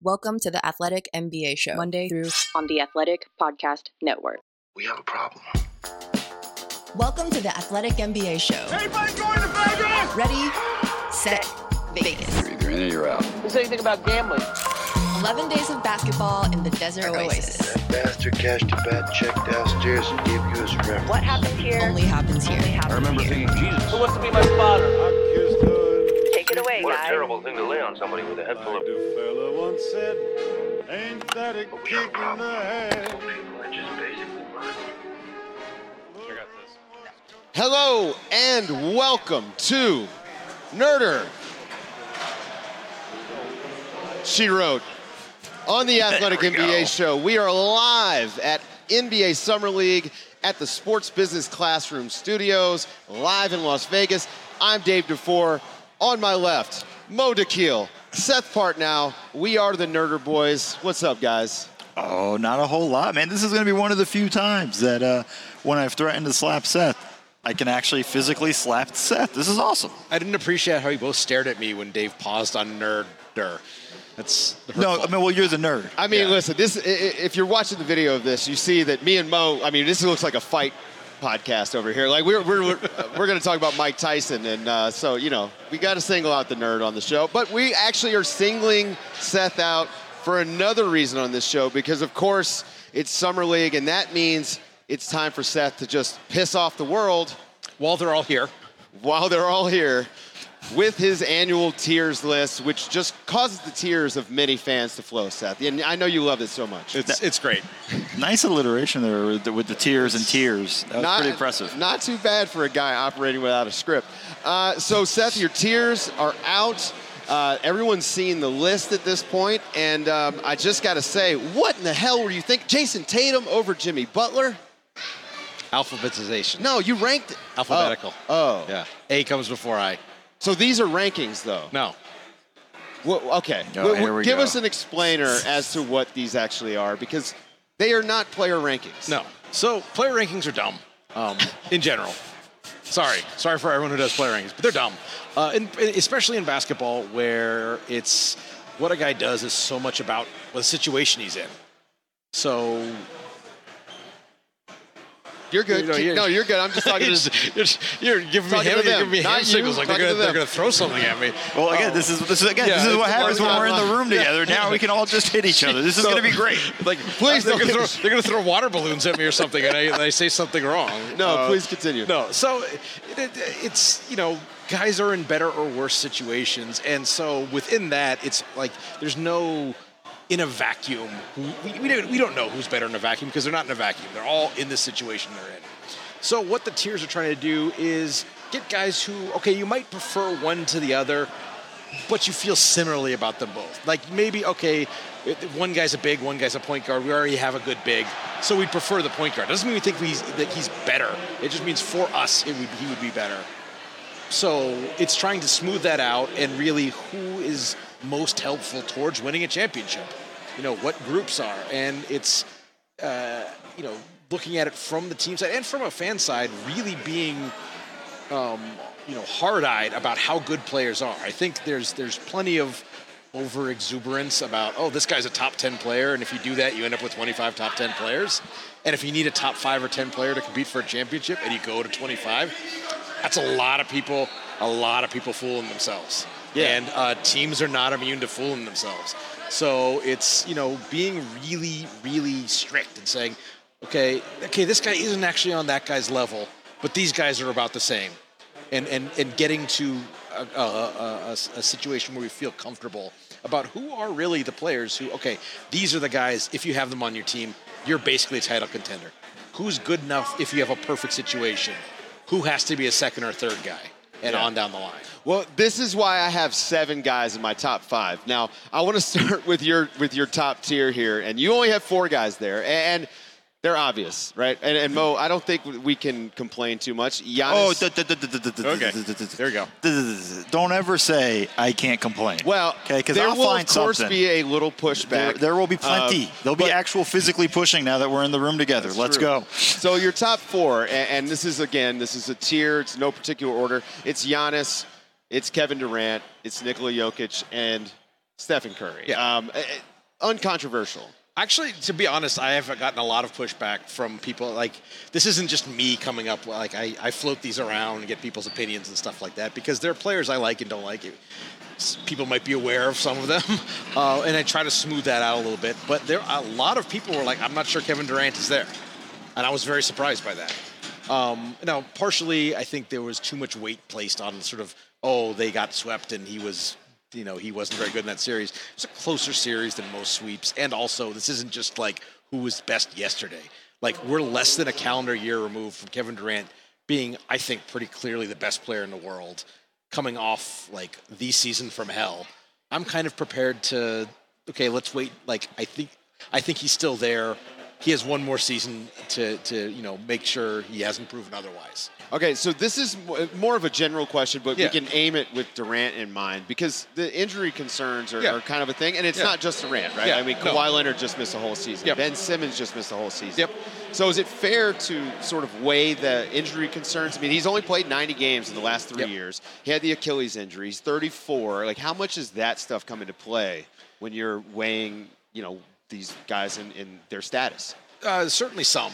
Welcome to the Athletic NBA Show, Monday through on the Athletic Podcast Network. We have a problem. Welcome to the Athletic NBA Show. Anybody going to Vegas? Ready, set, Vegas. You're either in or you're out. Who's anything about gambling? 11 days of basketball in the desert oasis. That bastard cashed a bad check downstairs and gave you his reference. What happens here? Only happens here. I remember thinking, Jesus. Who wants to be my spotter? Take it away, What a guys. terrible thing to lay on somebody with a head full of... The fella once said, ain't that a But we have a kick in problem. the head? People are just basically lying. Hello and welcome to Nerder. She wrote on the Athletic NBA Show. We are live at NBA Summer League at the Sports Business Classroom Studios, live in Las Vegas. I'm Dave DeFore. On my left, Mo Dakhil, Seth Partnow. We are the Nerder Boys. What's up, guys? Oh, not a whole lot, man. This is going to be one of the few times that when I've threatened to slap Seth, I can actually physically slap Seth. This is awesome. I didn't appreciate how you both stared at me when Dave paused on Nerder. That's No, I mean, well, you're the nerd. I mean, Yeah. listen, if you're watching the video of this, you see that me and Mo, I mean, this looks like a fight podcast over here. Like, we're going to talk about Mike Tyson. And so, you know, we got to single out the nerd on the show. But we actually are singling Seth out for another reason on this show because, of course, it's Summer League. And that means it's time for Seth to just piss off the world while they're all here. With his annual tiers list, which just causes the tears of many fans to flow, Seth. And I know you love it so much. It's great. Nice alliteration there with the tears and tears. That was pretty impressive. Not too bad for a guy operating without a script. So, Seth, your tiers are out. Everyone's seen the list at this point, and I just got to say, what in the hell were you thinking? Jason Tatum over Jimmy Butler? Alphabetization. No, you ranked Alphabetical. Oh. Yeah. A comes before I. So these are rankings, though. No. Well, okay. Oh, here we Give go. us an explainer as to what these actually are, because they are not player rankings. No. So player rankings are dumb in general. Sorry for everyone who does player rankings, but they're dumb. Especially in basketball, where it's what a guy does is so much about the situation he's in. So You're good. You're good. I'm just talking to you're giving me Talking to them, hand not signals you, like talking to they're them. gonna throw something at me. Well, again, this is what happens when we're in the room together. Now we can all just hit each other. This is going to be great. Like, Please they're don't- gonna throw water balloons at me or something, and I say something wrong. No, please continue. No, so it's, you know, guys are in better or worse situations, and so within that, it's like there's no in a vacuum. We don't know who's better in a vacuum because they're not in a vacuum. They're all in the situation they're in. So what the tiers are trying to do is get guys who, okay, you might prefer one to the other, but you feel similarly about them both. Like maybe, okay, one guy's a big, one guy's a point guard. We already have a good big, so we prefer the point guard. Doesn't mean we think that he's better. It just means for us, he would be better. So it's trying to smooth that out and really who is most helpful towards winning a championship. You know, what groups are. And it's, you know, looking at it from the team side and from a fan side, really being, you know, hard-eyed about how good players are. I think there's plenty of over-exuberance about, oh, this guy's a top 10 player, and if you do that, you end up with 25 top 10 players. And if you need a top 5 or 10 player to compete for a championship and you go to 25, that's a lot of people fooling themselves. Yeah. And teams are not immune to fooling themselves. So it's, you know, being really, really strict and saying, okay, this guy isn't actually on that guy's level, but these guys are about the same. And getting to a situation where we feel comfortable about who are really the players who, okay, these are the guys, if you have them on your team, you're basically a title contender. Who's good enough if you have a perfect situation? Who has to be a second or third guy? And on down the line. Well, this is why I have 7 guys in my top 5. Now, I want to start with your top tier here, and you only have 4 guys there, and they're obvious, right? And Mo, I don't think we can complain too much. Giannis. Okay, there we go. Don't ever say I can't complain. Well, okay, because there I'll will find of course something. be a little pushback. There will be plenty. There'll be actual physically pushing now that we're in the room together. Let's go. So your top 4, and this is a tier. It's no particular order. It's Giannis, it's Kevin Durant, it's Nikola Jokic, and Stephen Curry. Yeah. uncontroversial. Actually, to be honest, I have gotten a lot of pushback from people. Like, this isn't just me coming up. Like, I float these around and get people's opinions and stuff like that because there are players I like and don't like. People might be aware of some of them, and I try to smooth that out a little bit. But there are a lot of people who are like, I'm not sure Kevin Durant is there. And I was very surprised by that. Now, partially, I think there was too much weight placed on sort of, they got swept and he was... he wasn't very good in that series. It was a closer series than most sweeps. And also, this isn't just like who was best yesterday. Like, we're less than a calendar year removed from Kevin Durant being, I think, pretty clearly the best player in the world, coming off, like, the season from hell. I'm kind of prepared to, okay, let's wait. Like, I think he's still there. He has one more season to make sure he hasn't proven otherwise. Okay, so this is more of a general question, but we can aim it with Durant in mind because the injury concerns are kind of a thing, and it's not just Durant, right? Yeah. I mean, Kawhi Leonard just missed a whole season. Yep. Ben Simmons just missed a whole season. Yep. So is it fair to sort of weigh the injury concerns? I mean, he's only played 90 games in the last 3 years. He had the Achilles injury. He's 34. Like, how much does that stuff come into play when you're weighing, these guys in their status? Certainly some.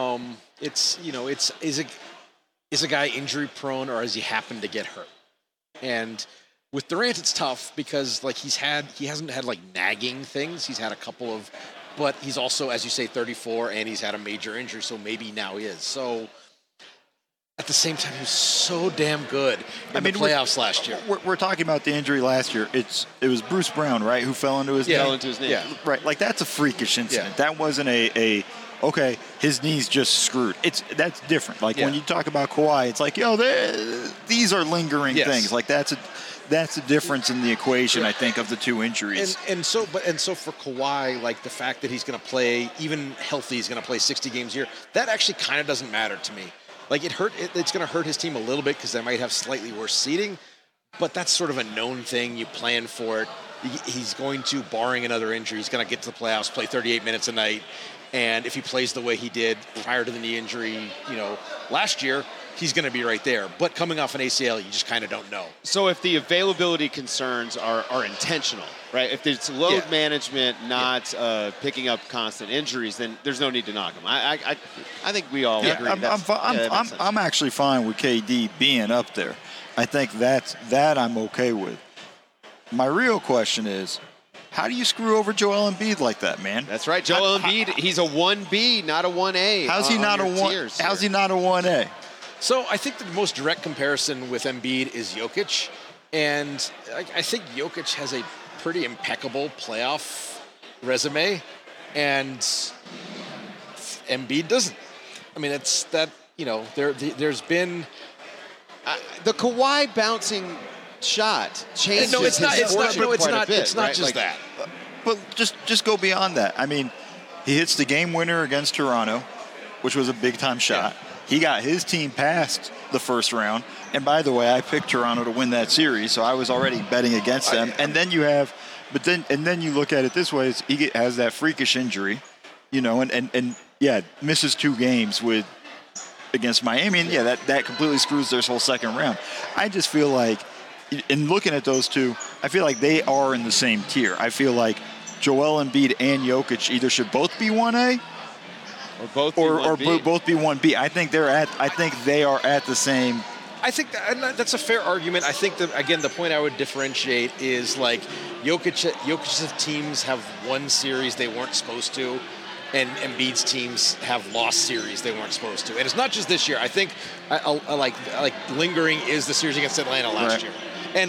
Is a guy injury prone or has he happened to get hurt? And with Durant, it's tough because like he hasn't had like nagging things. He's had a couple of, but he's also, as you say, 34 and he's had a major injury. So maybe now he is. So at the same time, he was so damn good in the playoffs last year. We're talking about the injury last year. It was Bruce Brown, right, who fell into his knee? Fell into his knee. Yeah, right. Like, that's a freakish incident. That wasn't okay, his knee's just screwed. That's different. Like, when you talk about Kawhi, it's like, these are lingering things. Like, that's a difference in the equation, I think, of the two injuries. And so for Kawhi, like, the fact that he's going to play, even healthy, he's going to play 60 games a year, that actually kind of doesn't matter to me. Like, it's going to hurt his team a little bit because they might have slightly worse seeding, but that's sort of a known thing. You plan for it. He's going to, barring another injury, he's going to get to the playoffs, play 38 minutes a night. And if he plays the way he did prior to the knee injury, last year, he's going to be right there. But coming off an ACL, you just kind of don't know. So if the availability concerns are intentional, right? If it's load management, not picking up constant injuries, then there's no need to knock him. I think we all agree. I'm actually fine with KD being up there. I think that I'm okay with. My real question is, how do you screw over Joel Embiid like that, man? That's right. Joel Embiid, he's a 1B, not a 1A. How's he not a 1? How's he not a 1A? So I think the most direct comparison with Embiid is Jokic, and I think Jokic has a pretty impeccable playoff resume, and Embiid doesn't. I mean, it's that there's been the Kawhi bouncing shot changes. No, it's not. It's not. No, it's not. Bit, it's not right? just that. But just go beyond that. I mean, he hits the game winner against Toronto, which was a big time shot. Yeah. He got his team past the first round. And by the way, I picked Toronto to win that series, so I was already betting against them. And then you have, then you look at it this way: he has that freakish injury, and misses 2 games against Miami, and that completely screws their whole second round. I just feel like, in looking at those two, I feel like they are in the same tier. I feel like Joel Embiid and Jokic either should both be 1A or both be 1B. Or both be 1B. I think they are at the same. I think that's a fair argument. I think the point I would differentiate is like Jokic's teams have won series they weren't supposed to, and Embiid's teams have lost series they weren't supposed to. And it's not just this year. I think I like lingering is the series against Atlanta last year. And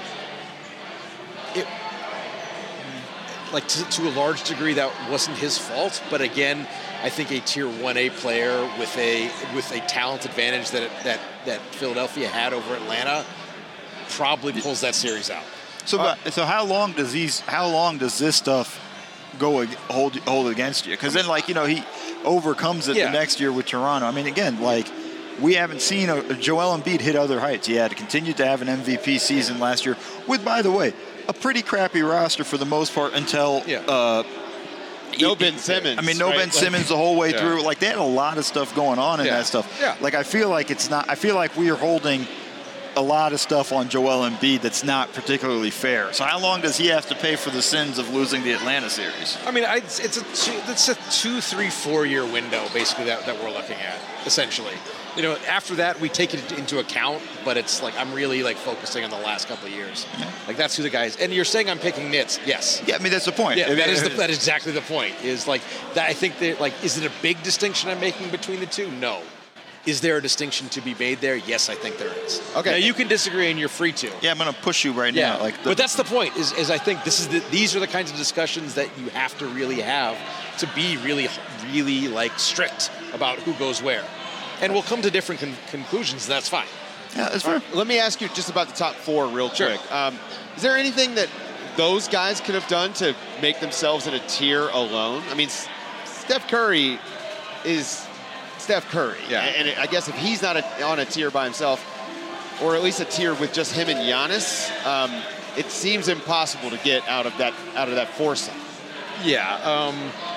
to a large degree, that wasn't his fault. But again, I think a tier 1A player with a talent advantage that Philadelphia had over Atlanta probably pulls that series out. So how long does this stuff hold against you? Because then he overcomes it the next year with Toronto. I mean, again, we haven't seen Joel Embiid hit other heights. He had continued to have an MVP season last year with, by the way, a pretty crappy roster for the most part until no Ben Simmons. I mean, Ben Simmons the whole way through. Like, they had a lot of stuff going on in that stuff. Yeah. Like, I feel like we are holding a lot of stuff on Joel Embiid that's not particularly fair. So how long does he have to pay for the sins of losing the Atlanta series? I mean, it's a 2, 3, 4 year window basically that we're looking at essentially. You know, after that we take it into account, but it's like I'm really like focusing on the last couple of years. Yeah. Like that's who the guys. And you're saying I'm picking Nits? Yes. Yeah, I mean that's the point. Yeah, that is exactly the point. Is like that. I think that like, is it a big distinction I'm making between the two? No. Is there a distinction to be made there? Yes, I think there is. Okay. Now you can disagree, and you're free to. Yeah, I'm going to push you right now. But that's the point. Is I think these are the kinds of discussions that you have to really have to be really, really like strict about who goes where, and we'll come to different conclusions. And that's fine. Yeah, that's fine. Let me ask you just about the top 4 real quick. Is there anything that those guys could have done to make themselves in a tier alone? I mean, Steph Curry is Steph Curry. Yeah. And I guess if he's not on a tier by himself, or at least a tier with just him and Giannis, it seems impossible to get out of that foursome. Yeah.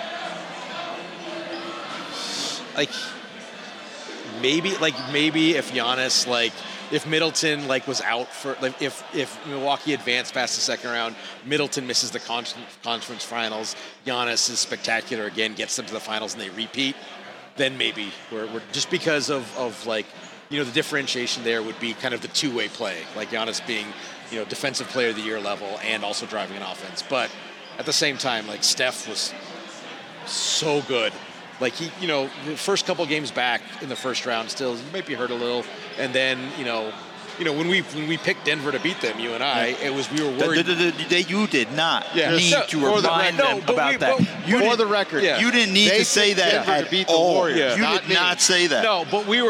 Maybe if Giannis, if Middleton was out for, if Milwaukee advanced past the second round, Middleton misses the conference finals, Giannis is spectacular again, gets them to the finals, and they repeat, then maybe we're just because of the differentiation there would be kind of the two-way play, like Giannis being, defensive player of the year level and also driving an offense. But at the same time, Steph was so good. He, the first couple games back in the first round, still you might be hurt a little, and then when we picked Denver to beat them, you and I, it was we were worried. You did not need to remind them about that. For the record, you didn't need to say that Denver to beat the Warriors. You did not say that. No, but we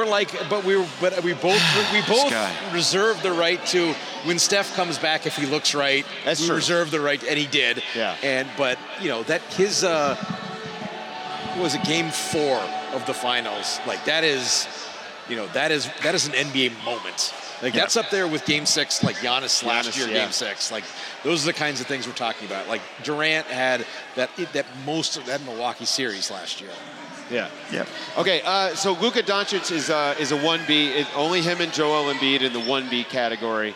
both reserved the right to, when Steph comes back, if he looks right, that's true. Reserved the right, and he did. Yeah. But that his. Was it game 4 of the finals? That is an NBA moment. That's up there with game 6, Giannis last year, game 6. Those are the kinds of things we're talking about. Durant had that most of that Milwaukee series last year. Yeah. Okay, so Luka Doncic is a 1B. Only him and Joel Embiid in the 1B category.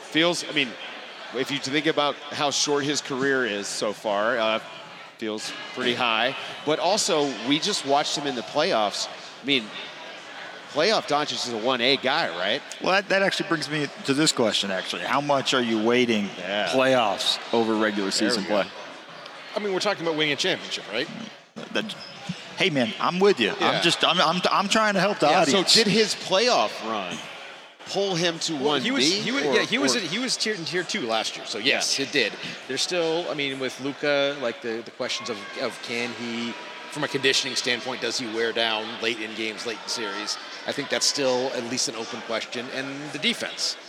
If you think about how short his career is so far, feels pretty high. But also, we just watched him in the playoffs. Playoff Doncic is a 1A guy, right? Well, that actually brings me to this question, actually. How much are you weighting playoffs over regular season play? We're talking about winning a championship, right? Hey, man, I'm with you. Yeah. I'm trying to help the audience. So did his playoff run pull him to 1B? He was in tier 2 last year. So yes, it did. There's still, with Luka, the questions of can he, from a conditioning standpoint, does he wear down late in games, late in series? I think that's still at least an open question. And the defense.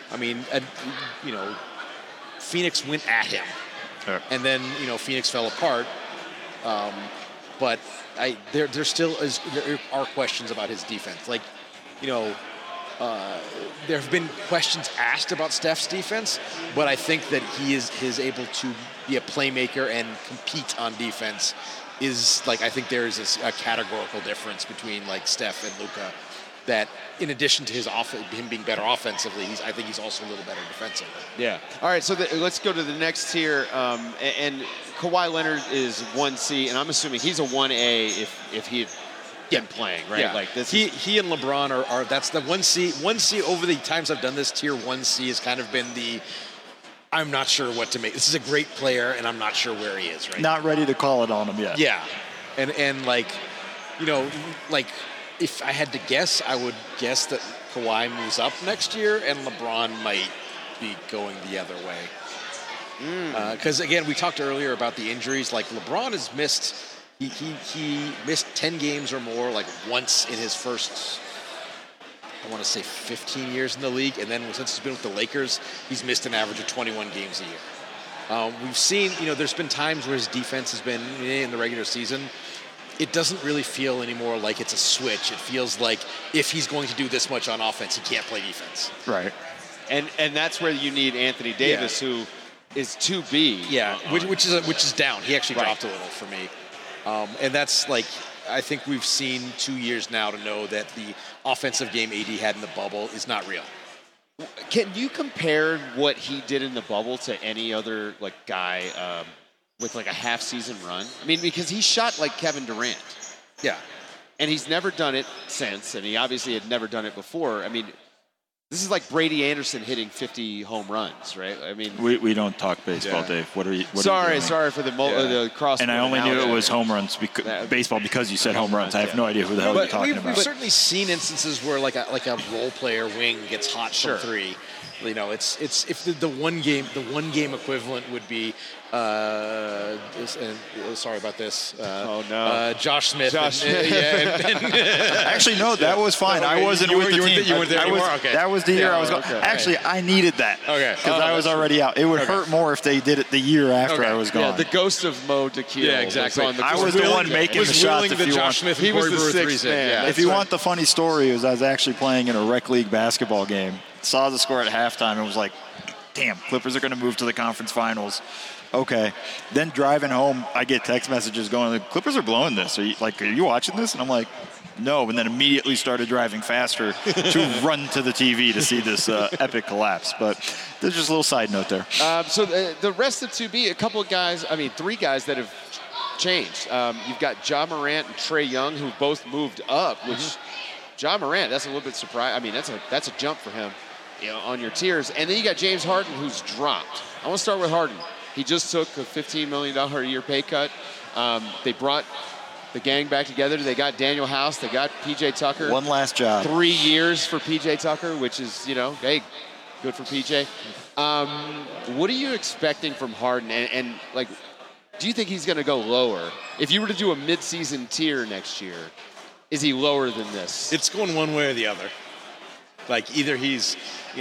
Phoenix went at him, and then Phoenix fell apart. But there are questions about his defense. There have been questions asked about Steph's defense, but I think that he is able to be a playmaker and compete on defense. I think there is a categorical difference between Steph and Luka, that in addition to him being better offensively, I think he's also a little better defensively. Yeah. All right, so let's go to the next tier. And Kawhi Leonard is 1C, and I'm assuming he's a 1A if he had been playing, right? Yeah. He and LeBron are that's the 1C. 1C over the times I've done this, tier 1C has kind of been I'm not sure what to make. This is a great player, and I'm not sure where he is right now. Not ready to call it on him yet. Yeah. And if I had to guess, I would guess that Kawhi moves up next year, and LeBron might be going the other way. Because, again, we talked earlier about the injuries. LeBron has missed... He missed 10 games or more once in his first, I want to say 15 years in the league, and then since he's been with the Lakers, he's missed an average of 21 games a year. We've seen, there's been times where his defense has been in the regular season. It doesn't really feel anymore like it's a switch. It feels like if he's going to do this much on offense, he can't play defense. Right. And that's where you need Anthony Davis, who is 2B. Yeah, which is down. He actually dropped a little for me. And that's I think we've seen 2 years now to know that the offensive game AD had in the bubble is not real. Can you compare what he did in the bubble to any other guy with a half-season run? I mean, because he shot like Kevin Durant. Yeah. And he's never done it since, and he obviously had never done it before. I mean, this is like Brady Anderson hitting 50 home runs, right? I mean, we don't talk baseball, Dave. What are you? Sorry for the cross. And I only knew it was home runs, baseball, because you said home runs. I have no idea who the hell you're talking about. We've certainly seen instances where like a role player wing gets hot from three. You know, it's if the one game equivalent would be sorry about this. Josh Smith. Actually, no, that was fine. I wasn't with the team. You weren't there anymore? Okay. That was the year I was going. Actually, I needed that. Okay. Because I was already out. It would hurt more if they did it the year after I was gone. Yeah, the ghost of Mo Tequila. Yeah, exactly. I was the one making the shots. He was the sixth man. If you want the funny story, I was actually playing in a rec league basketball game. Saw the score at halftime and was like, damn, Clippers are going to move to the conference finals. Okay. Then driving home, I get text messages going, the Clippers are blowing this. Are you watching this? And I'm like, no. And then immediately started driving faster to run to the TV to see this epic collapse. But there's just a little side note there. So the rest of 2B, a couple of guys, three guys that have changed. You've got Ja Morant and Trae Young, who both moved up, which Ja Morant, that's a little bit surprising. I mean, that's a jump for him. On your tiers. And then you got James Harden, who's dropped. I want to start with Harden. He just took a $15 million a year pay cut. They brought the gang back together. They got Daniel House. They got P.J. Tucker. One last job. 3 years for P.J. Tucker, which is, hey, good for P.J. What are you expecting from Harden? And do you think he's going to go lower? If you were to do a midseason tier next year, is he lower than this? It's going one way or the other. Either he's,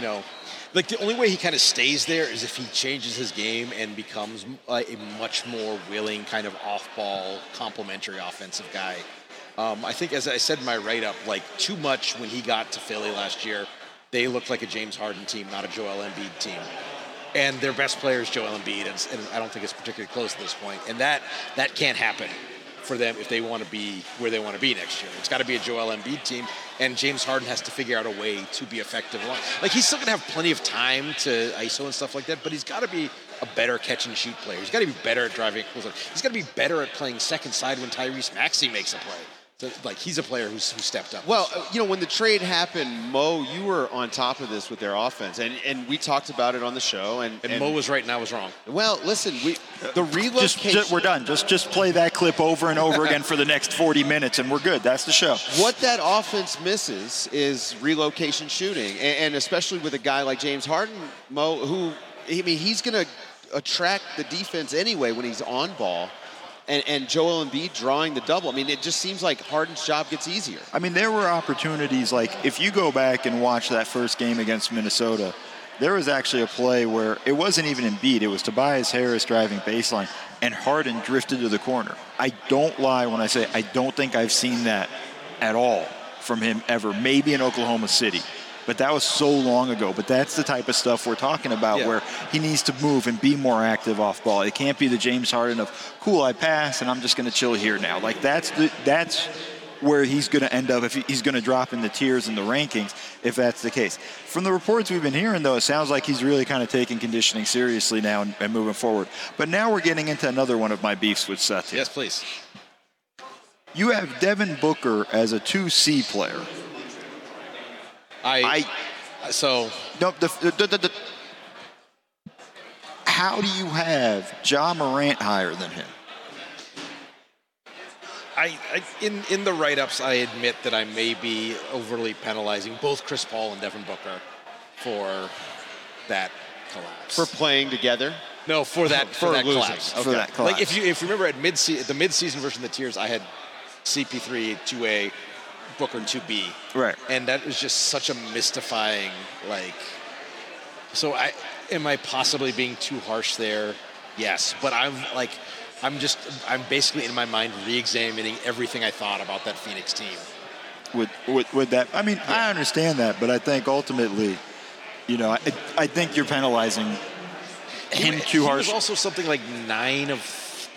the only way he kind of stays there is if he changes his game and becomes a much more willing kind of off-ball, complementary offensive guy. I think, as I said in my write-up, too much when he got to Philly last year, they looked like a James Harden team, not a Joel Embiid team. And their best player is Joel Embiid, and I don't think it's particularly close at this point. And that can't happen for them if they want to be where they want to be next year. It's got to be a Joel Embiid team, and James Harden has to figure out a way to be effective. He's still going to have plenty of time to ISO and stuff like that, but he's got to be a better catch-and-shoot player. He's got to be better at driving. He's got to be better at playing second side when Tyrese Maxey makes a play. So, he's a player who stepped up. Well, when the trade happened, Mo, you were on top of this with their offense, and we talked about it on the show. And Mo was right and I was wrong. Well, listen, the relocation. We're done. Just play that clip over and over again for the next 40 minutes, and we're good. That's the show. What that offense misses is relocation shooting, and especially with a guy like James Harden, Mo, who, he's going to attract the defense anyway when he's on ball. And Joel Embiid drawing the double. It just seems like Harden's job gets easier. There were opportunities, if you go back and watch that first game against Minnesota, there was actually a play where it wasn't even Embiid. It was Tobias Harris driving baseline, and Harden drifted to the corner. I don't lie when I say I don't think I've seen that at all from him ever. Maybe in Oklahoma City. But that was so long ago. But that's the type of stuff we're talking about where he needs to move and be more active off ball. It can't be the James Harden of, cool, I pass, and I'm just going to chill here now. That's where he's going to end up if he's going to drop in the tiers and the rankings, if that's the case. From the reports we've been hearing, though, it sounds like he's really kind of taking conditioning seriously now and moving forward. But now we're getting into another one of my beefs with Seth here. Yes, please. You have Devin Booker as a 2C player. How do you have Ja Morant higher than him? In the write-ups, I admit that I may be overly penalizing both Chris Paul and Devin Booker for that collapse. For playing together? No, for that collapse. Okay. For that collapse. If you remember at the mid-season version of the tiers, I had CP3 2A, Booker 2B. Right. And that was just such a mystifying, so am I possibly being too harsh there? Yes. But I'm basically in my mind re-examining everything I thought about that Phoenix team. With that, I understand that, but I think ultimately, I think you're penalizing him too harsh. He was also something like 9 of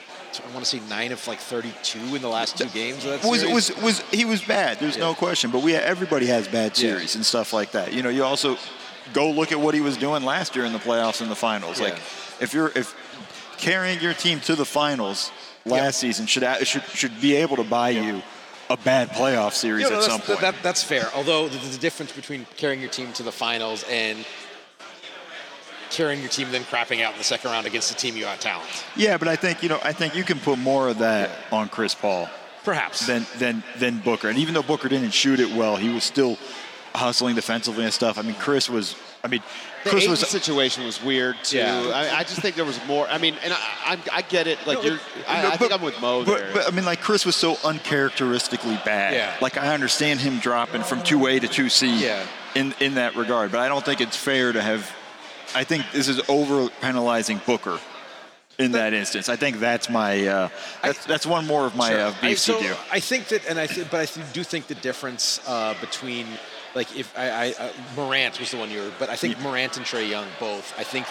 32 in the last 2 games of that series. He was bad. There's no question. But everybody has bad series and stuff like that. You also go look at what he was doing last year in the playoffs and the finals. Yeah. Like, if carrying your team to the finals last season should be able to buy you a bad playoff series at some point. That's fair. Although the difference between carrying your team to the finals and carrying your team then crapping out in the second round against a team you out talent. Yeah, but I think you can put more of that on Chris Paul. Perhaps. Than Booker. And even though Booker didn't shoot it well, he was still hustling defensively and stuff. I mean, Chris was the situation was weird too. Yeah. I just think there was more. I mean, and I get it. Like I think I'm with Mo there. But I mean, like Chris was so uncharacteristically bad. Yeah. Like I understand him dropping from 2A to 2C in that regard, but I don't think it's fair to have. I think this is over penalizing Booker in that instance. I think that's my that's one more of my beefs to do. I think that, but I do think the difference between. Like if Morant was the one but I think Morant and Trae Young both. I think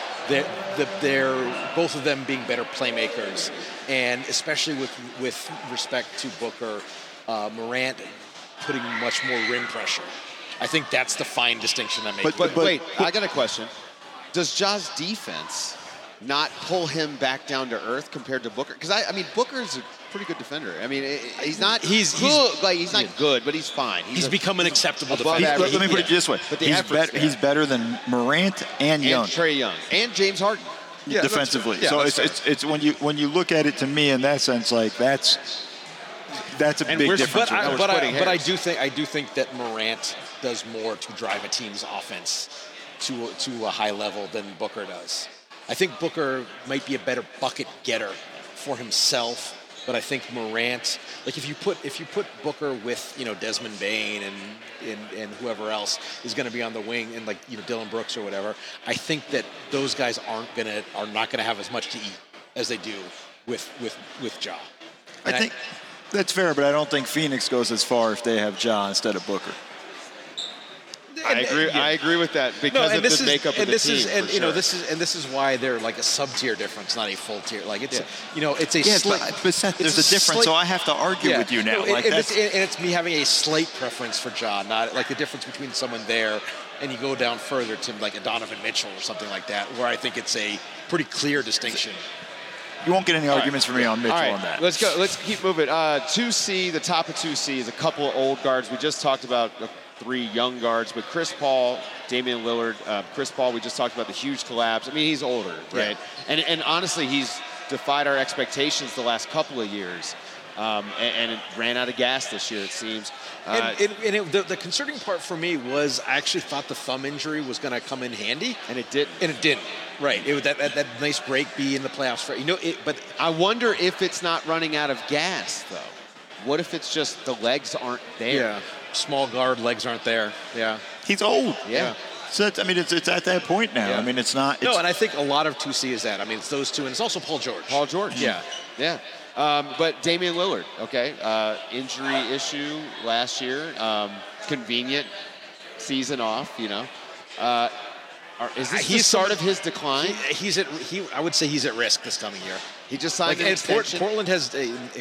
they're both of them being better playmakers, and especially with respect to Booker, Morant putting much more rim pressure. I think that's the fine distinction that makes. But wait, I got a question. Does Ja's defense not pull him back down to earth compared to Booker? Because I mean, Booker's a pretty good defender. I mean, he's not he's not good, but he's fine. He's become an acceptable defender. Let me put it this way: but he's better than Morant and Young, Trae Young, and James Harden. Yeah, defensively. So it's when you look at it to me in that sense, like that's a big difference. But I do think that Morant does more to drive a team's offense to a high level than Booker does. I think Booker might be a better bucket getter for himself, but I think Morant, like if you put Booker with Desmond Bane and whoever else is going to be on the wing and Dylan Brooks or whatever, I think that those guys are not gonna have as much to eat as they do with Ja. I think that's fair, but I don't think Phoenix goes as far if they have Ja instead of Booker. I agree. I agree with that because of the makeup of the team. This is why they're like a sub-tier difference, not a full tier. Like it's a but Seth, there's a difference, so I have to argue with you now. It's me having a slight preference for Ja, not like the difference between someone there and you go down further to like a Donovan Mitchell or something like that, where I think it's a pretty clear distinction. You won't get any arguments from me on Mitchell on that. Let's go. Let's keep moving. 2C, the top of 2C is a couple of old guards. We just talked about 3 young guards, but Chris Paul, Damian Lillard, Chris Paul, we just talked about the huge collapse. I mean, he's older, right? Yeah. And honestly, he's defied our expectations the last couple of years. And it ran out of gas this year, it seems. The concerning part for me was I actually thought the thumb injury was going to come in handy. And it didn't. And it didn't. Right. It would that nice break be in the playoffs. But I wonder if it's not running out of gas, though. What if it's just the legs aren't there? Yeah. Small guard, legs aren't there. Yeah. He's old. Yeah. So it's at that point now. Yeah. I mean, it's not. And I think a lot of 2C is that. I mean, it's those two, and it's also Paul George. Paul George. Yeah. Yeah. But Damian Lillard, injury issue last year, convenient season off, Is this the start of his decline? I would say he's at risk this coming year. He just signed an extension. Portland has,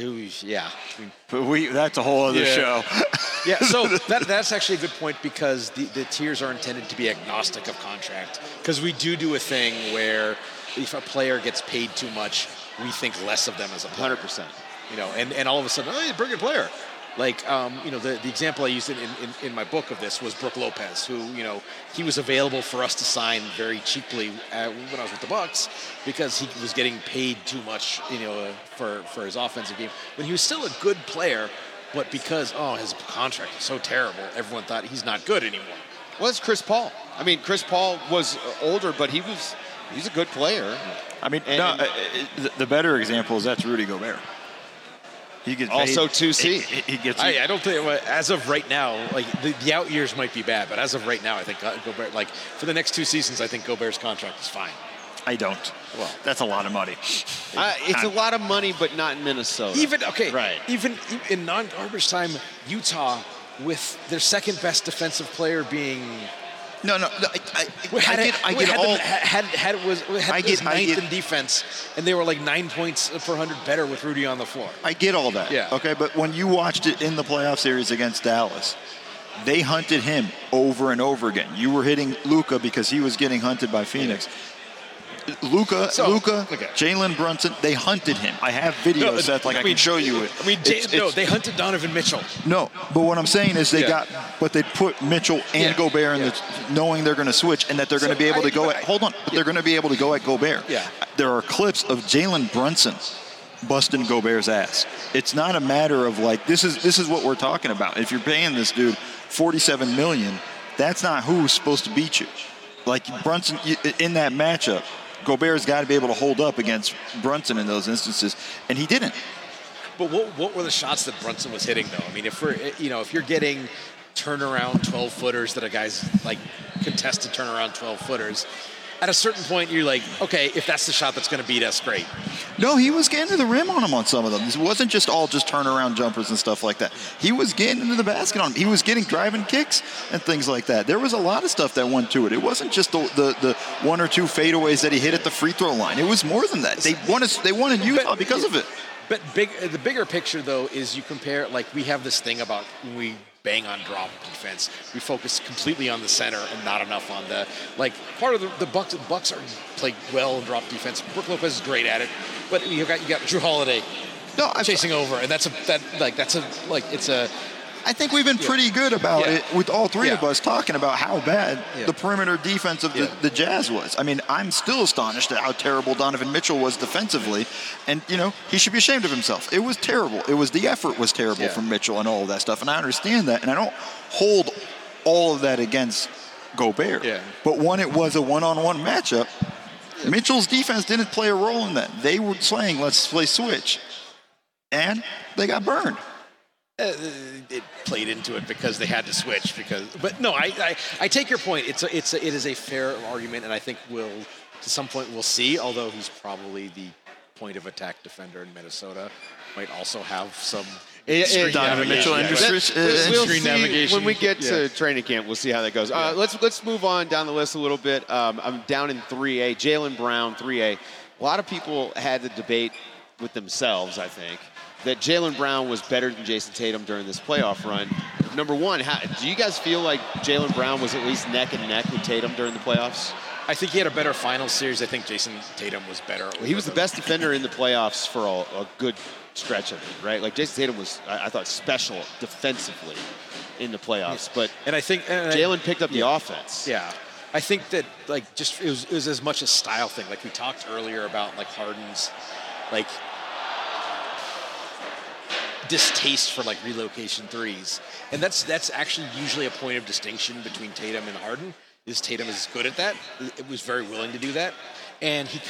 But that's a whole other show. Yeah, so that's actually a good point because the tiers are intended to be agnostic of contract. Because we do a thing where if a player gets paid too much, we think less of them as a player. 100%. And all of a sudden, he's a pretty good player. Like, the example I used in my book of this was Brook Lopez, who, he was available for us to sign very cheaply when I was with the Bucks because he was getting paid too much, for his offensive game. When he was still a good player, but because, his contract is so terrible, everyone thought he's not good anymore. Well, it's Chris Paul. I mean, Chris Paul was older, but he's a good player. I mean, the better example is that's Rudy Gobert. He gets also 2C. He gets. I don't think as of right now, like the out years might be bad, but as of right now, I think Gobert, like for the next 2 seasons, I think Gobert's contract is fine. I don't. Well, that's a lot of money. It's a lot of money, but not in Minnesota. Even in non-garbage time, Utah, with their second best defensive player being. No. I get ninth in defense, and they were like 9 points per 100 better with Rudy on the floor. I get all that. Yeah. Okay, but when you watched it in the playoff series against Dallas, They hunted him over and over again. You were hitting Luka because he was getting hunted by Phoenix. Luka, Jalen Brunson, they hunted him. I have videos that I can show you it. They hunted Donovan Mitchell. No, but what I'm saying is they put Mitchell and Gobert in knowing they're going to switch and that they're going to be able to go at. Hold on, but they're going to be able to go at Gobert. Yeah. There are clips of Jalen Brunson busting Gobert's ass. It's not a matter of this is what we're talking about. If you're paying this dude $47 million, that's not who's supposed to beat you. Brunson in that matchup. Gobert's got to be able to hold up against Brunson in those instances, and he didn't. But what were the shots that Brunson was hitting, though? I mean, if you're getting turnaround 12-footers that a guy's contested turnaround 12-footers, at a certain point you're like, okay, if that's the shot that's going to beat us, great. No, he was getting to the rim on him on some of them. It wasn't just turnaround jumpers and stuff like that. He was getting into the basket on him. He was getting driving kicks and things like that. There was a lot of stuff that went to it. It wasn't just the one or two fadeaways that he hit at the free throw line. It was more than that. They wanted Utah because of it. But the bigger picture, though, is you compare, we have this thing about when we bang on drop defense. We focus completely on the center and not enough on the, part of the Bucks are play well in drop defense. Brook Lopez is great at it, but you got Drew Holiday chasing over, and I think we've been pretty good about it with all three of us talking about how bad the perimeter defense of the Jazz was. I mean, I'm still astonished at how terrible Donovan Mitchell was defensively, and he should be ashamed of himself. It was terrible. The effort was terrible from Mitchell and all of that stuff, and I understand that, and I don't hold all of that against Gobert. Yeah. But when it was a one-on-one matchup, Mitchell's defense didn't play a role in that. They were saying, let's play switch, and they got burned. It played into it because they had to switch. But no, I take your point. It is a fair argument, and I think to some point we'll see. Although he's probably the point of attack defender in Minnesota, might also have some. Donovan Mitchell and screen navigation. When we get to training camp, we'll see how that goes. Let's move on down the list a little bit. I'm down in 3A. Jaylen Brown, 3A. A lot of people had the debate with themselves, I think, that Jaylen Brown was better than Jason Tatum during this playoff run. Number one, do you guys feel like Jaylen Brown was at least neck and neck with Tatum during the playoffs? I think he had a better final series. I think Jason Tatum was better. He was the best defender in the playoffs for a good stretch of it, right? Jason Tatum was, I thought, special defensively in the playoffs. But I think Jaylen picked up the offense. Yeah. I think that it was as much a style thing. We talked earlier about Harden's distaste for relocation threes, and that's actually usually a point of distinction between Tatum and Harden. Is Tatum is good at that? It was very willing to do that, and he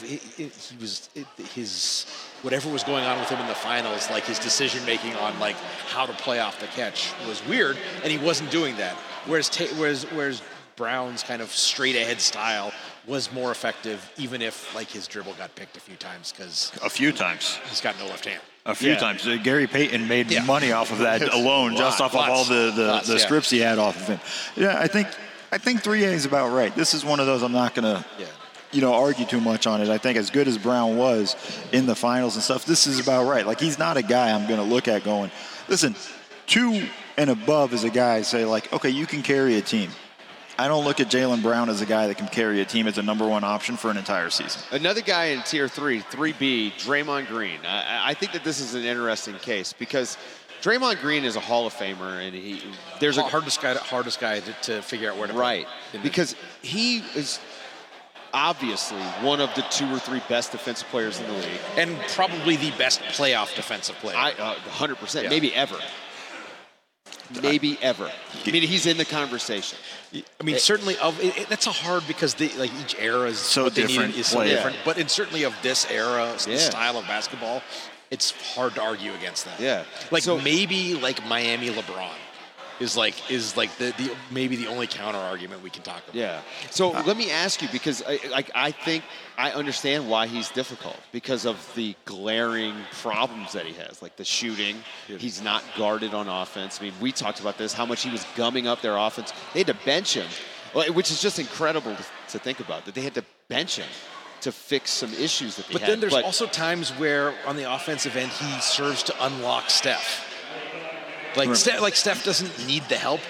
his whatever was going on with him in the finals, his decision making on how to play off the catch was weird, and he wasn't doing that. Whereas Brown's kind of straight ahead style was more effective, even if his dribble got picked a few times he's got no left hand. A few times. Gary Payton made money off of that alone, just off of all the strips he had off of him. Yeah, I think 3A is about right. This is one of those I'm not going to argue too much on it. I think as good as Brown was in the finals and stuff, this is about right. He's not a guy I'm going to look at going, listen, 2 and above is a guy say okay, you can carry a team. I don't look at Jaylen Brown as a guy that can carry a team as a number one option for an entire season. Another guy in Tier 3, 3B, Draymond Green. I think that this is an interesting case because Draymond Green is a Hall of Famer, and there's hardest guy to figure out where to put. Right, because he is obviously one of the 2 or 3 best defensive players in the league. And probably the best playoff defensive player. 100%, maybe ever. Maybe ever. I mean, he's in the conversation. I mean, certainly that's a hard because each era is so different. Different. But certainly of this era, the style of basketball, it's hard to argue against that. Yeah. Maybe Miami LeBron is the maybe the only counter argument we can talk about. Yeah. So let me ask you, because I think I understand why he's difficult because of the glaring problems that he has, the shooting. Yeah. He's not guarded on offense. I mean, we talked about this, how much he was gumming up their offense. They had to bench him, which is just incredible to think about, that they had to bench him to fix some issues that they had. But then there's also times where on the offensive end he serves to unlock Steph. Steph doesn't need the help,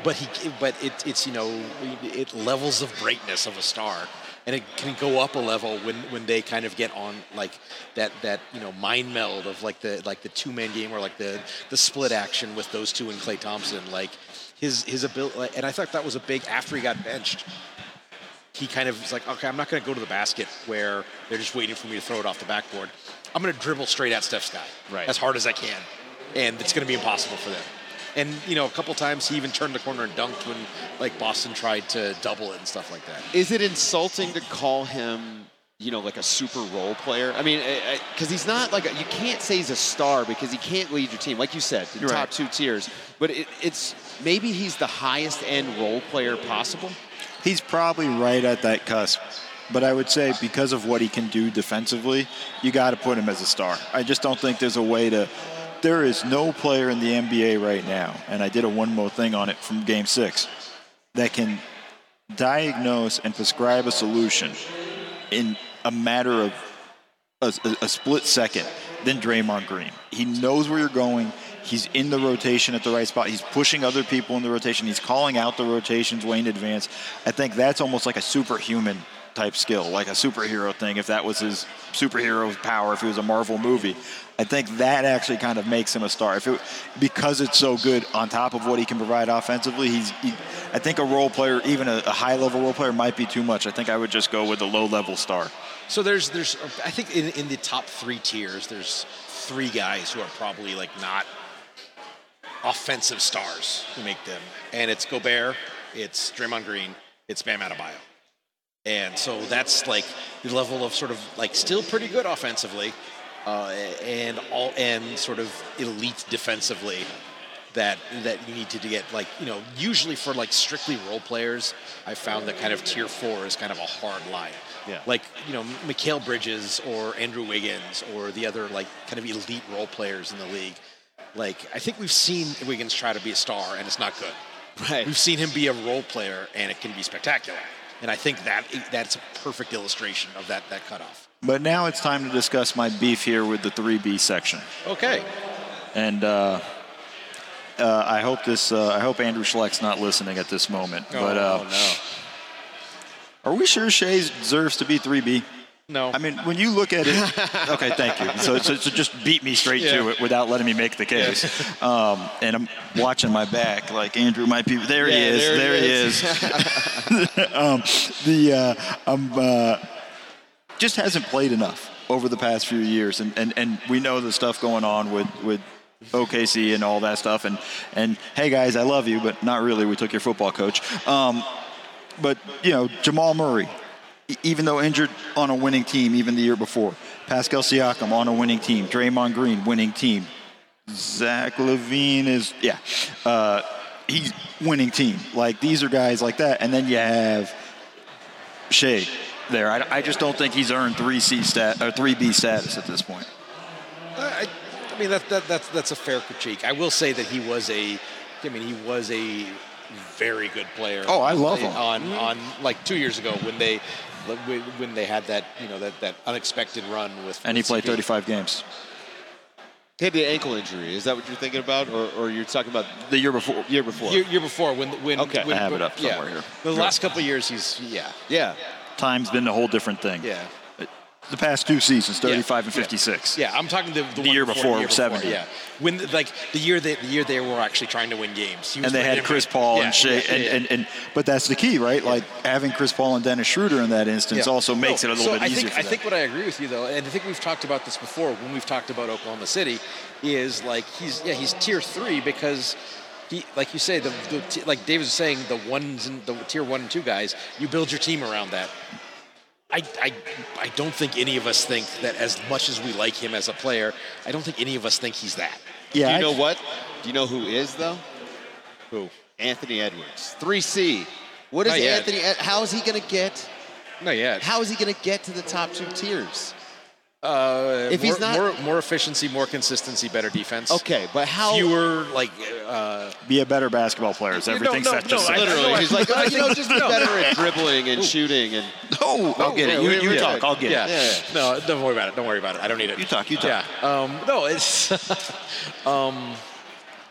but it's it levels of greatness of a star, and it can go up a level when they kind of get on like that mind meld of like the 2-man game or like the split action with those two and Klay Thompson, like his ability. And I thought that was a big, after he got benched, he kind of was like, okay, I'm not going to go to the basket where they're just waiting for me to throw it off the backboard. I'm going to dribble straight at Steph Sky as hard as I can, and it's going to be impossible for them. And, a couple times he even turned the corner and dunked when, like, Boston tried to double it and stuff like that. Is it insulting to call him, like a super role player? I mean, because he's not like you can't say he's a star because he can't lead your team. Like you said, the top 2 tiers. But it's maybe he's the highest end role player possible. He's probably right at that cusp. But I would say because of what he can do defensively, you got to put him as a star. I just don't think there's a way to. There is no player in the NBA right now, and I did a one more thing on it from Game 6, that can diagnose and prescribe a solution in a matter of a split second than Draymond Green. He knows where you're going. He's in the rotation at the right spot. He's pushing other people in the rotation. He's calling out the rotations way in advance. I think that's almost like a superhuman type skill, like a superhero thing, if that was his superhero power, if it was a Marvel movie. I think that actually kind of makes him a star. Because it's so good on top of what he can provide offensively, I think a role player, even a high-level role player, might be too much. I think I would just go with a low-level star. So there's I think in the top 3 tiers, there's 3 guys who are probably like not offensive stars who make them. And it's Gobert, it's Draymond Green, it's Bam Adebayo. And so that's like the level of sort of like still pretty good offensively, and sort of elite defensively that you need to get, like, usually for like strictly role players, I found that kind of tier 4 is kind of a hard line. Yeah. Like, Mikal Bridges or Andrew Wiggins or the other like kind of elite role players in the league. Like, I think we've seen Wiggins try to be a star and it's not good. Right. We've seen him be a role player and it can be spectacular. And I think that's a perfect illustration of that cutoff. But now it's time to discuss my beef here with the 3B section. Okay. And I hope Andrew Schleck's not listening at this moment. No. Are we sure Shea deserves to be 3B? No. I mean, when you look at it, okay, thank you. So just beat me straight to it without letting me make the case. And I'm watching my back, like Andrew might be. There he is. Just hasn't played enough over the past few years, and we know the stuff going on with OKC and all that stuff. And hey guys, I love you, but not really. We took your football coach. But Jamal Murray, even though injured, on a winning team even the year before. Pascal Siakam on a winning team. Draymond Green, winning team. Zach LaVine he's winning team. Like, these are guys like that. And then you have Shea there. I just don't think he's earned 3B status at this point. I mean, that's a fair critique. I will say that he was a very good player. Oh, I love him. On like 2 years ago when they had that that unexpected run with. And he played CP. 35 games. He had the ankle injury. Is that what you're thinking about, or you're talking about the year before? Year before when okay. I have it up somewhere here. The last couple of years, he's Time's been a whole different thing. Yeah. The past 2 seasons, 35 and 56. Yeah, I'm talking the year before, 70. Yeah, when the year they were actually trying to win games. And they had Chris Paul and Shea, and but that's the key, right? Like, having Chris Paul and Dennis Schroeder in that instance also makes it a little bit easier. I think what I agree with you though, and I think we've talked about this before when we've talked about Oklahoma City, is like he's tier 3 because he, like you say, like Dave was saying, the tier 1 and 2 guys, you build your team around that. I don't think any of us think that, as much as we like him as a player, I don't think any of us think he's that. Yeah. Do you know what? Do you know who is, though? Who? Anthony Edwards. 3C. What is Anthony? How is he going to get? Not yet. How is he going to get to the top 2 tiers? If he's not more efficiency, more consistency, better defense. Okay, but how fewer be a better basketball player? Is everything set to say? Literally, he's like, just be better at dribbling and shooting and. I'll get it. You talk. I'll get it. Yeah. No, don't worry about it. I don't need it. You talk. Yeah. No, it's.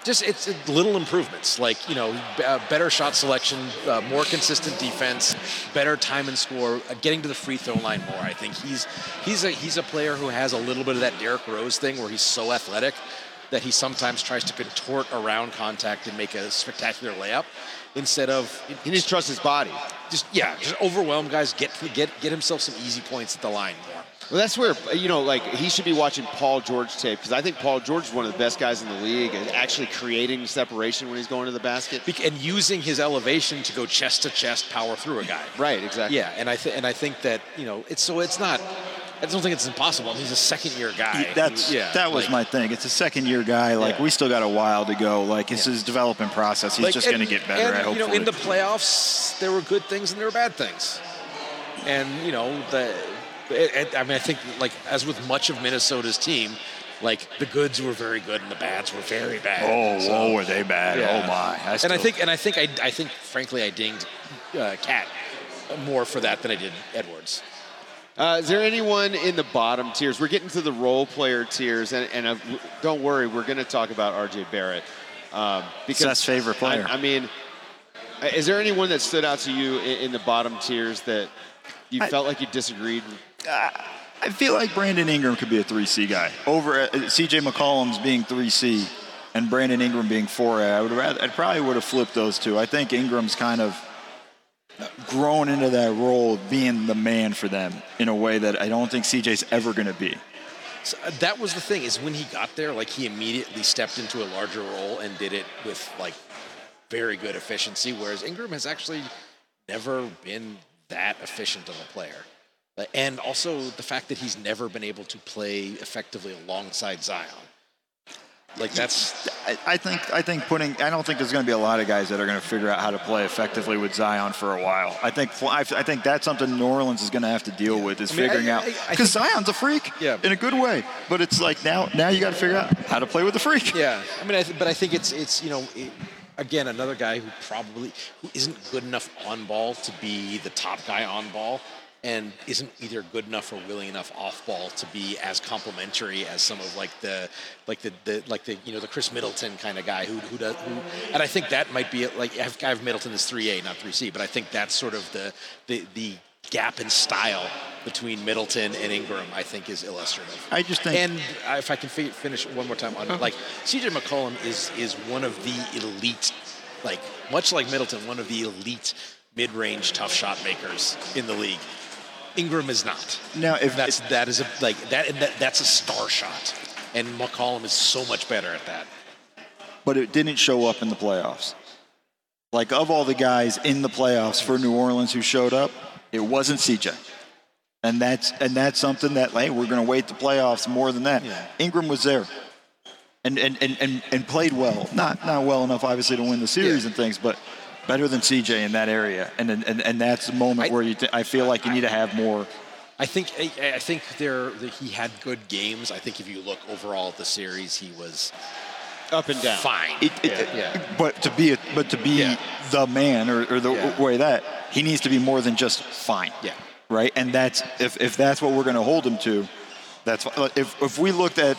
Just it's little improvements, like better shot selection, more consistent defense, better time and score, getting to the free throw line more. I think he's a player who has a little bit of that Derrick Rose thing where he's so athletic that he sometimes tries to contort around contact and make a spectacular layup instead of he needs to trust his body. Just overwhelm guys, get himself some easy points at the line more. Well, that's where, he should be watching Paul George tape, because I think Paul George is one of the best guys in the league at actually creating separation when he's going to the basket. And using his elevation to go chest to chest, power through a guy. Right, exactly. Yeah, and I think that, it's not, I don't think it's impossible. He's a second-year guy. That was my thing. It's a second-year guy. We still got a while to go. It's his development process. He's just going to get better at, hopefully. In the playoffs, there were good things and there were bad things. And, I think, as with much of Minnesota's team, the goods were very good and the bads were very bad. Were they bad? Yeah. Oh my! I think, frankly, I dinged Cat more for that than I did Edwards. Is there anyone in the bottom tiers? We're getting to the role player tiers, and don't worry, we're going to talk about R.J. Barrett. Because Seth's favorite player. Is there anyone that stood out to you in the bottom tiers that you felt like you disagreed? I feel like Brandon Ingram could be a 3C guy. Over C.J. McCollum's being 3C and Brandon Ingram being 4A. I probably would have flipped those two. I think Ingram's kind of grown into that role of being the man for them in a way that I don't think CJ's ever going to be. So that was the thing, is when he got there, he immediately stepped into a larger role and did it with very good efficiency, whereas Ingram has actually never been that efficient of a player. And also the fact that he's never been able to play effectively alongside Zion. That's. I don't think there's going to be a lot of guys that are going to figure out how to play effectively with Zion for a while. I think that's something New Orleans is going to have to deal with, is figuring out, because Zion's a freak in a good way, but it's now you got to figure out how to play with the freak. Yeah, but I think it's again, another guy who isn't good enough on ball to be the top guy on ball, and isn't either good enough or willing enough off ball to be as complimentary as some of the Chris Middleton kind of guy who and I think that might be I have Middleton as 3A, not 3C, but I think that's sort of the gap in style between Middleton and Ingram, I think, is illustrative. I just think, and if I can finish one more time on C.J. McCollum is one of the elite, much like Middleton, one of the elite mid-range tough shot makers in the league. Ingram is not. Now, if that's a star shot, and McCollum is so much better at that. But it didn't show up in the playoffs. Of all the guys in the playoffs for New Orleans who showed up, it wasn't CJ. And that's something that we're going to wait the playoffs more than that. Yeah. Ingram was there, and played well. Not well enough, obviously, to win the series and things, but better than CJ in that area, and that's the moment where I feel like you need to have more. I think he had good games. I think if you look overall at the series, he was up and down. Fine. But to be the man or the way that he needs to be more than just fine. Yeah. Right. And that's if that's what we're going to hold him to. That's if we looked at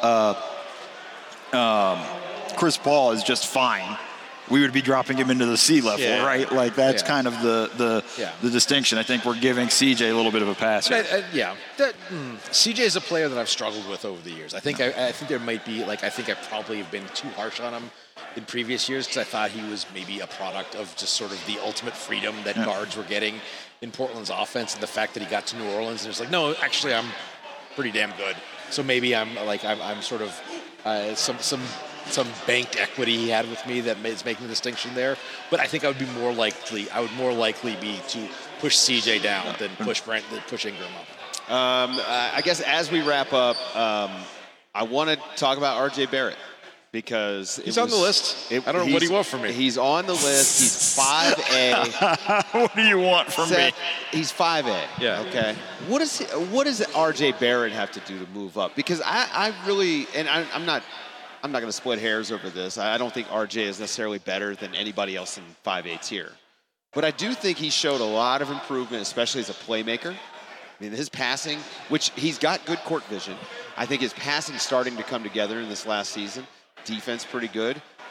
Chris Paul as just fine, we would be dropping him into the C level, right? That's kind of the distinction. I think we're giving CJ a little bit of a pass here. CJ is a player that I've struggled with over the years. I think there might be I think I probably have been too harsh on him in previous years, because I thought he was maybe a product of just sort of the ultimate freedom that guards were getting in Portland's offense, and the fact that he got to New Orleans and it's no, actually I'm pretty damn good. So maybe I'm sort of some banked equity he had with me that is making the distinction there. But I think I would more likely be to push CJ down than push Ingram up. I guess as we wrap up, I want to talk about R.J. Barrett, because he's on the list. I don't know what do you want from me. He's on the list. He's 5A. What do you want from me? He's 5A. Yeah. Okay. What does R.J. Barrett have to do to move up? Because I really, and I'm not going to split hairs over this. I don't think RJ is necessarily better than anybody else in 5A tier. But I do think he showed a lot of improvement, especially as a playmaker. I mean, his passing, which he's got good court vision. I think his passing starting to come together in this last season. Defense pretty good.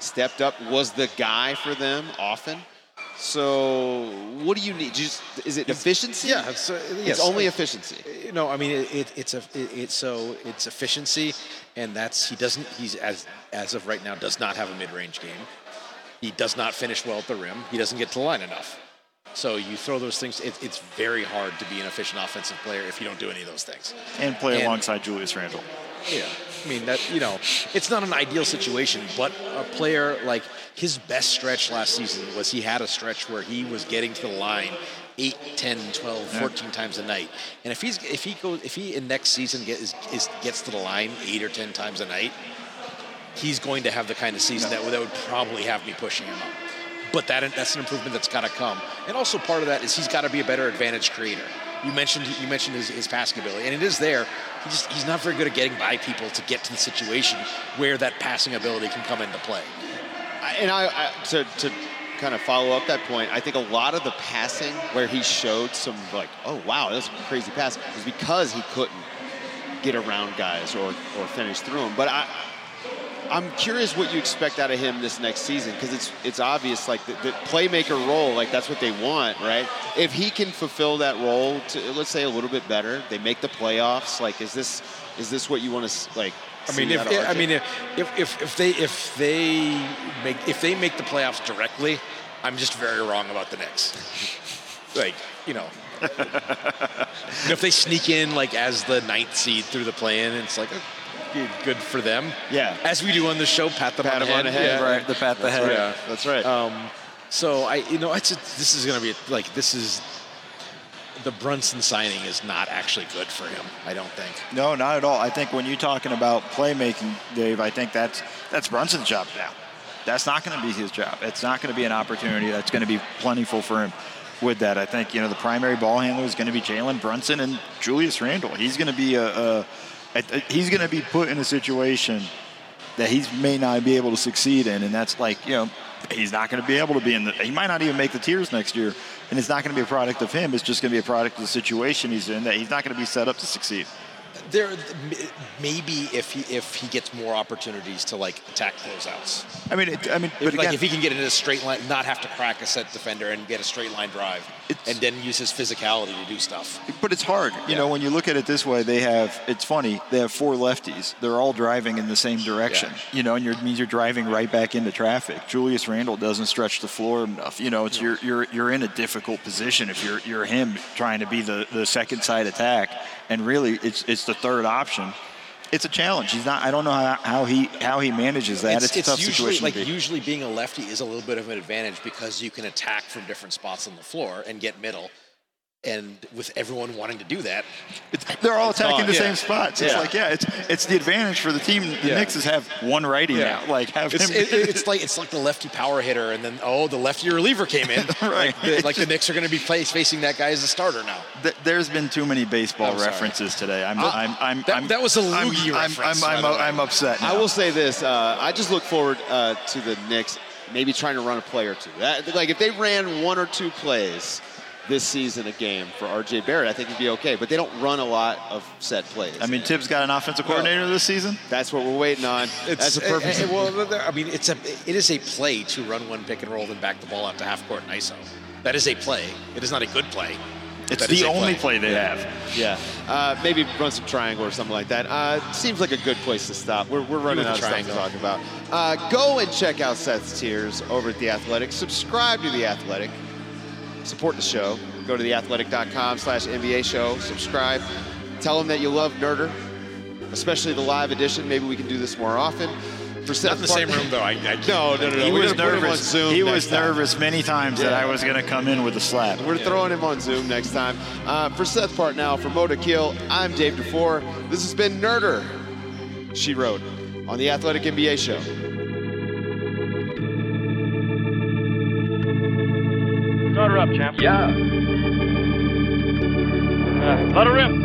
stepped up, was the guy for them often. So what do you need? Is it efficiency? Yeah, it's only efficiency. No, I mean it's efficiency, and he's as of right now does not have a mid-range game. He does not finish well at the rim. He doesn't get to the line enough. So you throw those things. It's very hard to be an efficient offensive player if you don't do any of those things. And play alongside Julius Randle. Yeah, I mean that it's not an ideal situation, but a player like his best stretch last season was he had a stretch where he was getting to the line 8, 10, 12, 14 times a night. And if he in next season gets to the line 8 or 10 times a night, he's going to have the kind of season that would probably have me pushing him up. But that's an improvement that's got to come. And also part of that is he's got to be a better advantage creator. You mentioned his passing ability, and it is there. He's not very good at getting by people to get to the situation where that passing ability can come into play. To kind of follow up that point, I think a lot of the passing where he showed some like, oh wow, that was a crazy pass, was because he couldn't get around guys or finish through them. But I'm curious what you expect out of him this next season, because it's obvious, like the playmaker role, like that's what they want, right? If he can fulfill that role to, let's say, a little bit better, they make the playoffs. Like, is this what you want to like? If they make the playoffs directly, I'm just very wrong about the Knicks. Like, if they sneak in like as the 9th seed through the play-in, it's like. Good for them. Yeah. As we do on the show, pat them on the head. Yeah. Right. The pat the head. Right. Yeah. That's right. So this is going to be the Brunson signing is not actually good for him, I don't think. No, not at all. I think when you're talking about playmaking, Dave, I think that's Brunson's job now. That's not going to be his job. It's not going to be an opportunity that's going to be plentiful for him with that. I think, the primary ball handler is going to be Jalen Brunson and Julius Randle. He's going to be he's going to be put in a situation that he may not be able to succeed in, and that's like, he's not going to be able to be he might not even make the tiers next year, and it's not going to be a product of him. It's just going to be a product of the situation he's in, that he's not going to be set up to succeed. Maybe if he gets more opportunities to like attack closeouts. But if he can get into a straight line, not have to crack a set defender and get a straight line drive, and then use his physicality to do stuff. But it's hard. When you look at it this way, it's funny. They have 4 lefties. They're all driving in the same direction. Yeah. And it means you're driving right back into traffic. Julius Randle doesn't stretch the floor enough. You're in a difficult position if you're him trying to be the second side attack, and really it's the third option. It's a challenge. I don't know how he manages that. It's a tough situation. Usually being a lefty is a little bit of an advantage because you can attack from different spots on the floor and get middle. And with everyone wanting to do that, they're all attacking the same spots. It's it's the advantage for the team. The Knicks have one righty now. Like have him. It's like the lefty power hitter, and then the lefty reliever came in. Right. The Knicks are going to be facing that guy as a starter now. There's been too many baseball references today. That was a loogie reference. I'm upset now. I will say this. I just look forward to the Knicks maybe trying to run a play or two. If they ran 1 or 2 plays this season a game for R.J. Barrett, I think it'd be okay. But they don't run a lot of set plays. Tibbs got an offensive coordinator this season. That's what we're waiting on. That's a perfect. It is a play to run one pick and roll and back the ball out to half court and ISO. That is a play. It is not a good play. It's the only play they have. Yeah. Maybe run some triangle or something like that. Seems like a good place to stop. We're running out of stuff to talk about. Go and check out Seth's tiers over at The Athletic. Subscribe to The Athletic. Support the show. Go to theathletic.com/NBA show. Subscribe. Tell them that you love Nerder, especially the live edition. Maybe we can do this more often. For Seth, not in the same room, though. No. He was nervous. He was nervous many times that I was going to come in with a slap. We're throwing him on Zoom next time. For Seth Partnell, for Mo Dakhil, I'm Dave DeFore. This has been Nerder, She Wrote, on the Athletic NBA show. Start her up, champ. Yeah. Let her rip.